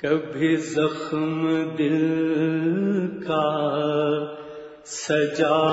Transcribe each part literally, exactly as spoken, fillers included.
کبھی زخم دل کا سجا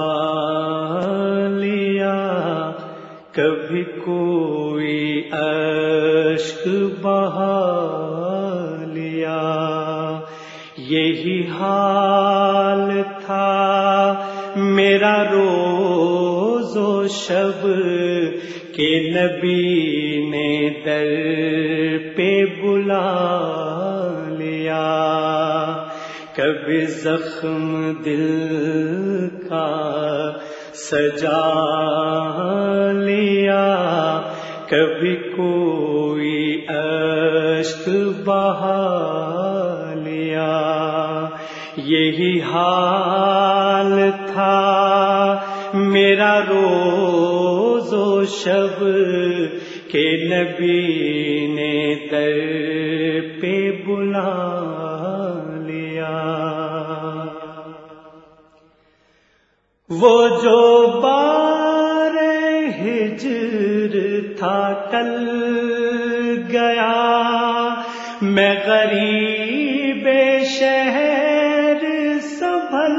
لیا، کبھی کوئی اشک بہا لیا، یہی حال تھا میرا روز و شب کہ نبی نے در پہ بلا لیا۔ کبھی زخم دل کا سجا لیا، کبھی کوئی اشک بہا لیا، یہی حال تھا میرا روز و شب کہ نبی نے در پہ بلا لیا۔ وہ جو بار ہجر تھا ٹل گیا، میں غریب شہر سنبھل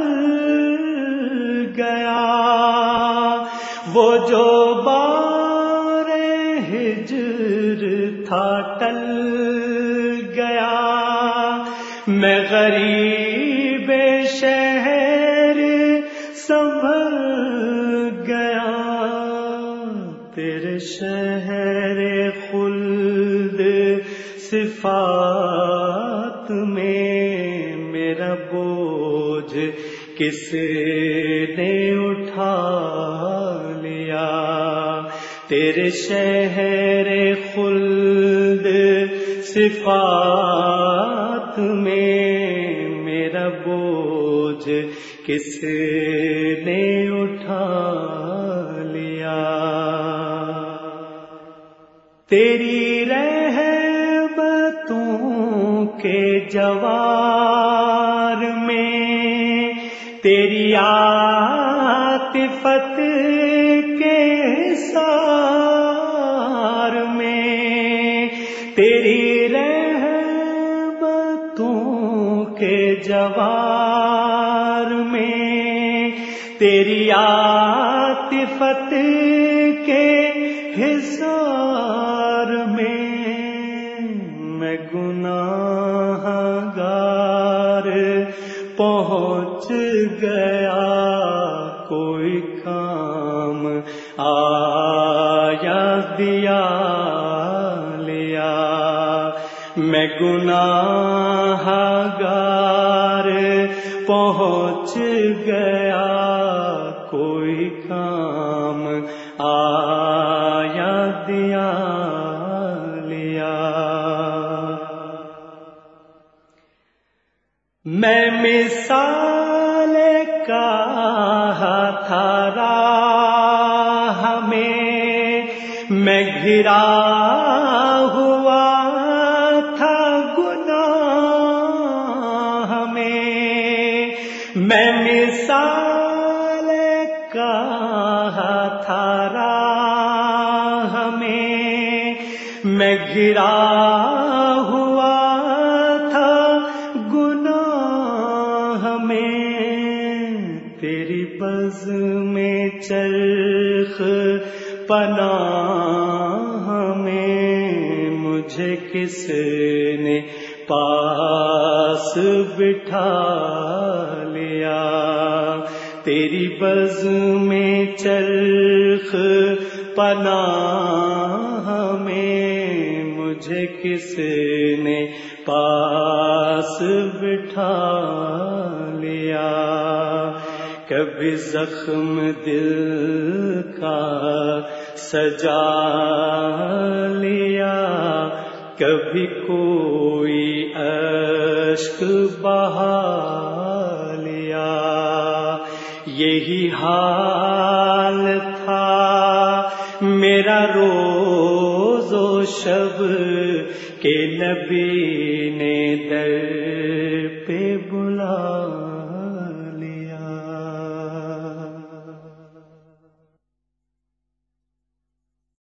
گیا، وہ جو بار ہجر تھا ٹل گیا، میں غریب شہر سنبھل گیا، تیرے شہر خلد صفات میں میرا بوجھ کس نے اٹھا لیا، تیرے شہر خلد صفات میں میرا بوجھ کس نے اٹھا لیا۔ تیری رحمتوں کے جوار میں، تیری عاطفت کے سار میں، تیری رحمتوں کے جوار میں، تیری عاطفت کے حصار میں، میں گناہ گار پہنچ گیا، کوئی کام آیا دیا لیا، میں گناہ گار پہنچ گیا، کوئی کام آیا دیا لیا۔ میں مثال کا تھا راہ میں، میں گھرا ہوا تھا گناہ میں، میں مثال کا تھا راہ میں، میں گھرا ہوا تھا گناہ میں، تیری بز میں چرخ پناہ میں مجھے کس نے پاس بٹھا لیا، تیری بز میں چرخ پناہ میں مجھے کس نے پاس بٹھا لیا۔ کبھی زخم دل کا سجا لیا، کبھی کوئی اشک بہا لیا، یہی حال تھا میرا روز و شب کہ نبی نے در پہ بلا